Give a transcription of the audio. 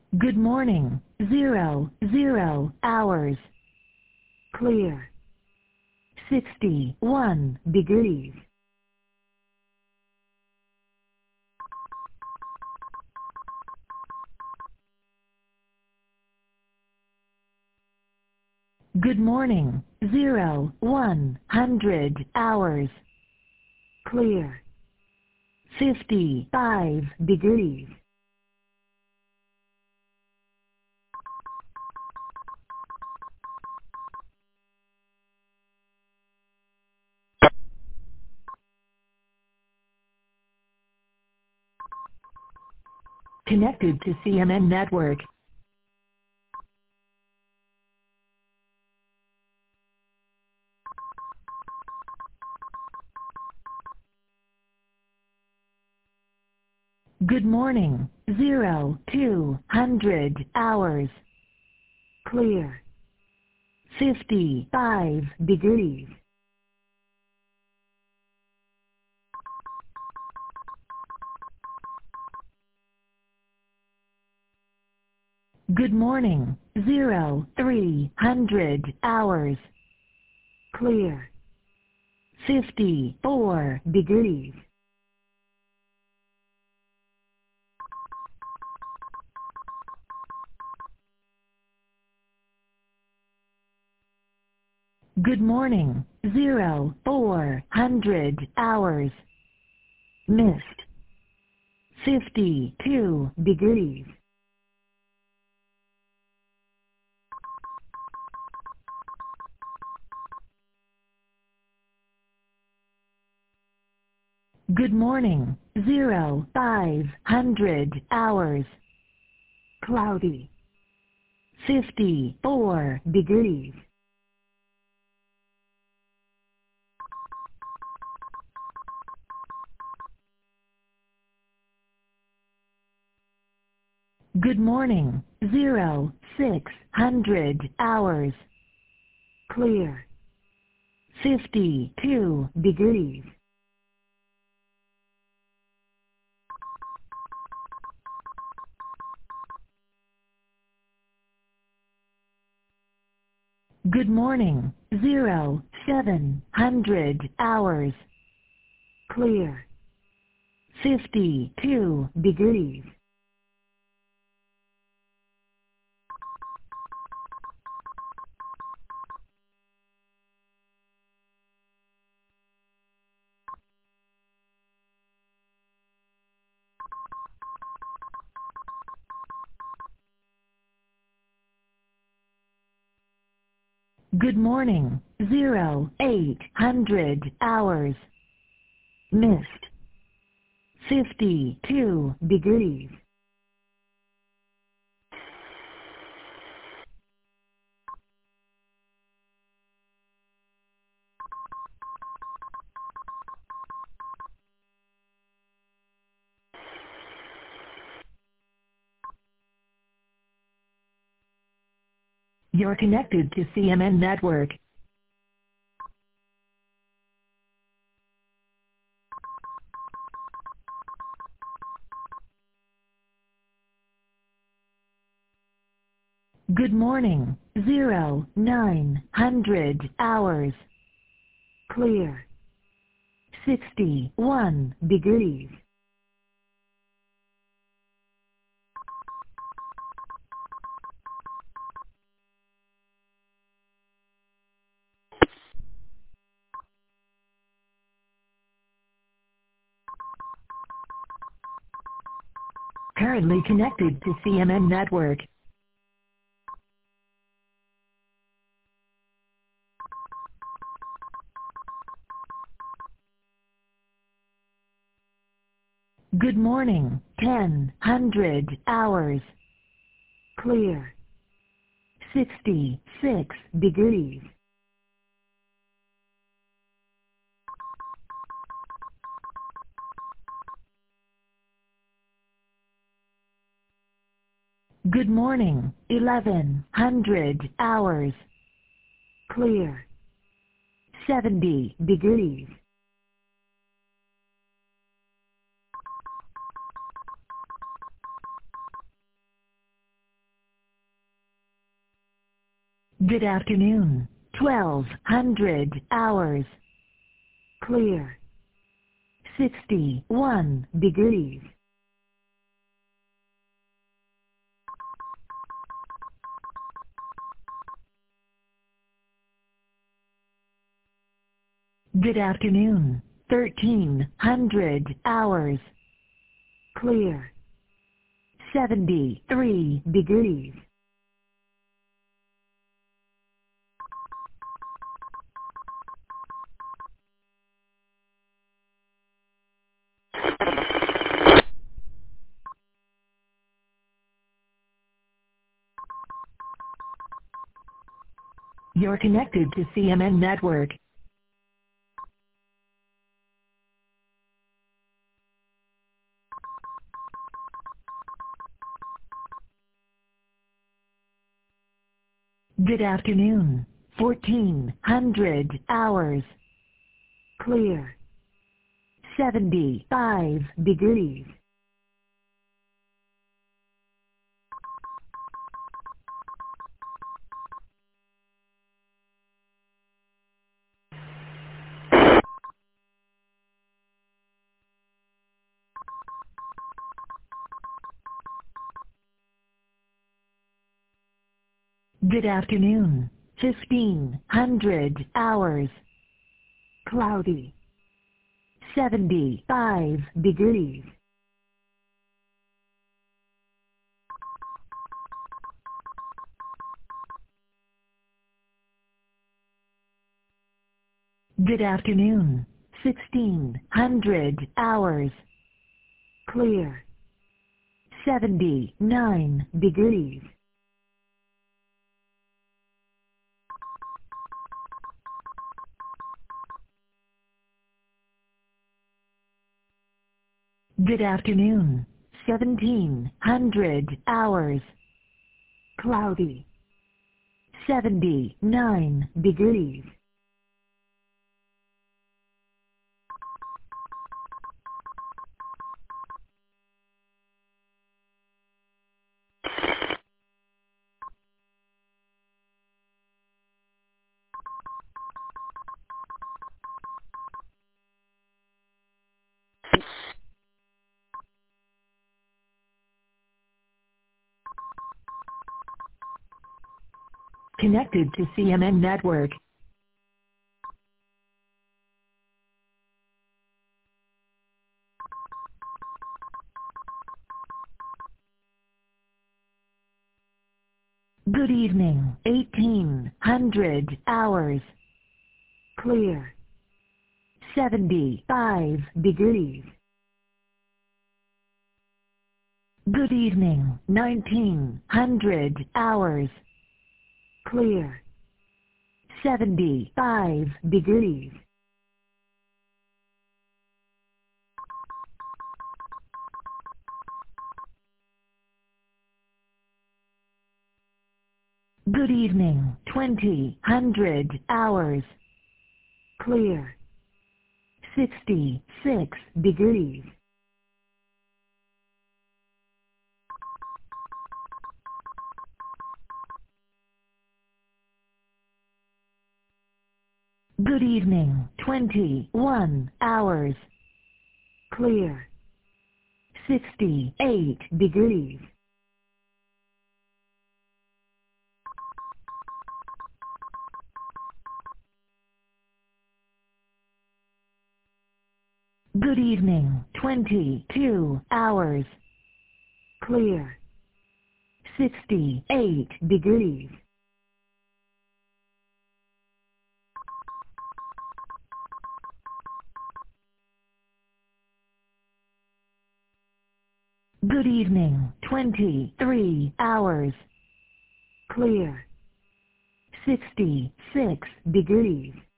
Good morning. 00 hours. Clear. 61 degrees. Good morning. 100 hours. Clear. 55 degrees. Connected to CMN Network. Good morning. 200 hours. Clear. 55 degrees. Good morning. 300 hours. Clear. 54 degrees. Good morning. 400 hours. Mist. 52 degrees. Good morning. 500 hours. Cloudy. 54 degrees. Good morning. 600 hours. Clear. 52 degrees. Good morning. 700 hours. Clear. 52 degrees. Good morning. 800 hours. Mist. 52 degrees. You're connected to CMN Network. Good morning. 900 hours. Clear. 61 degrees. Currently connected to CMN Network. Good morning. 100 hours. Clear. 66 degrees. Good morning. 1100 hours. Clear. 70 degrees. Good afternoon. 1200 hours. Clear. 61 degrees. Good afternoon. 1300 hours. Clear. 73 degrees. You're connected to CMN Network. Good afternoon. 1400 hours. Clear. 75 degrees. Good afternoon. 1500 hours. Cloudy. 75 degrees. Good afternoon. 1600 hours. Clear. 79 degrees. Good afternoon. 1700 hours. Cloudy. 79 degrees. Connected to CMN Network. Good evening. 1800 hours. Clear. 75 degrees. Good evening. 1900 hours. Clear. 75 degrees. Good evening. 2000 hours. Clear. 66 degrees. Good evening. 21 hours. Clear. 68 degrees. Good evening. 22 hours. Clear. 68 degrees. Good evening. 23 hours. Clear. 66 degrees.